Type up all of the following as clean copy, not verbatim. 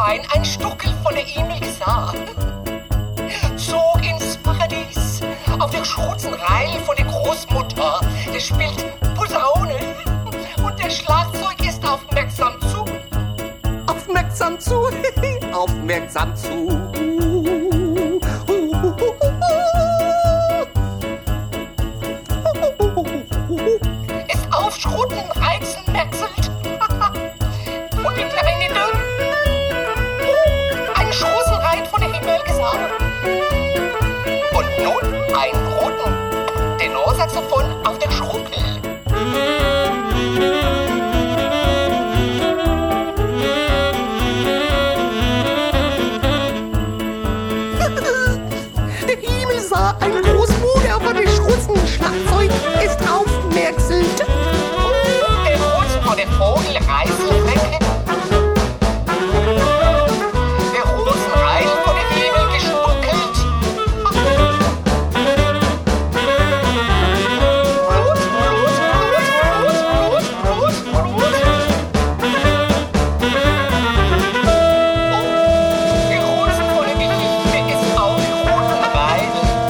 ein Stuckel von der Emil sah, zog ins Paradies auf der Schruzenreil von der Großmutter. Der spielt Posaune und der Schlagzeug ist aufmerksam zu. Aufmerksam zu, aufmerksam zu. Es auf Schrutenreizen metzelt und die kleine Dürr einen Schrusenreit von der Himmel gesah. Und nun ein roten Tenorsaxophon auf der Schruppel. Der Himmel sah ein Großbruder von der Schrutzen-Schlagzeug ist aufmerkselt. Der Rosen von der Vogelreißelrecke. Der Rosenreil von der Himmel gestuckelt. Der Rosen von der Geschichte ist auf Rosenreil.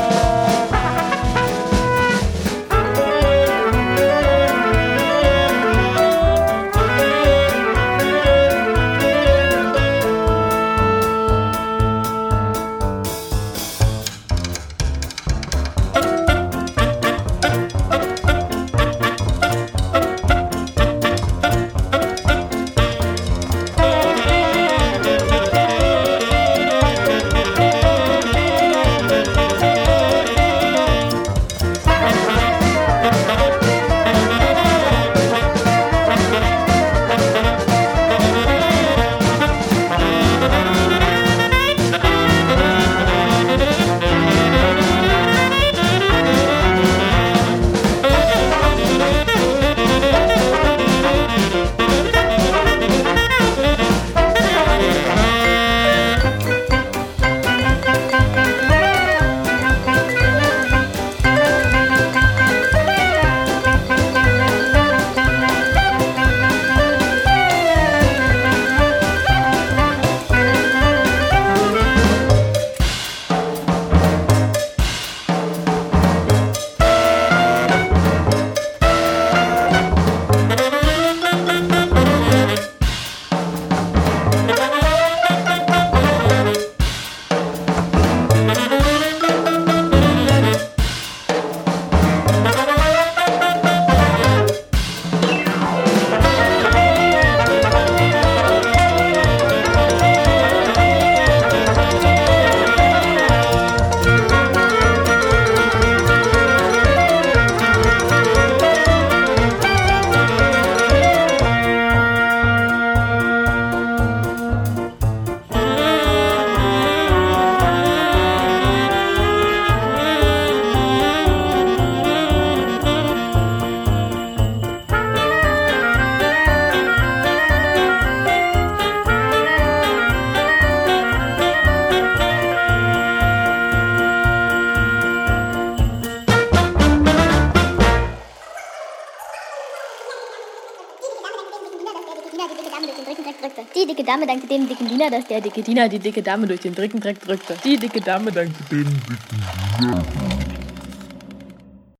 Die dicke Dame dankte dem dicken Diener, dass der dicke Diener die dicke Dame durch den Drickendreck drückte. Die dicke Dame dankte dem dicken Diener.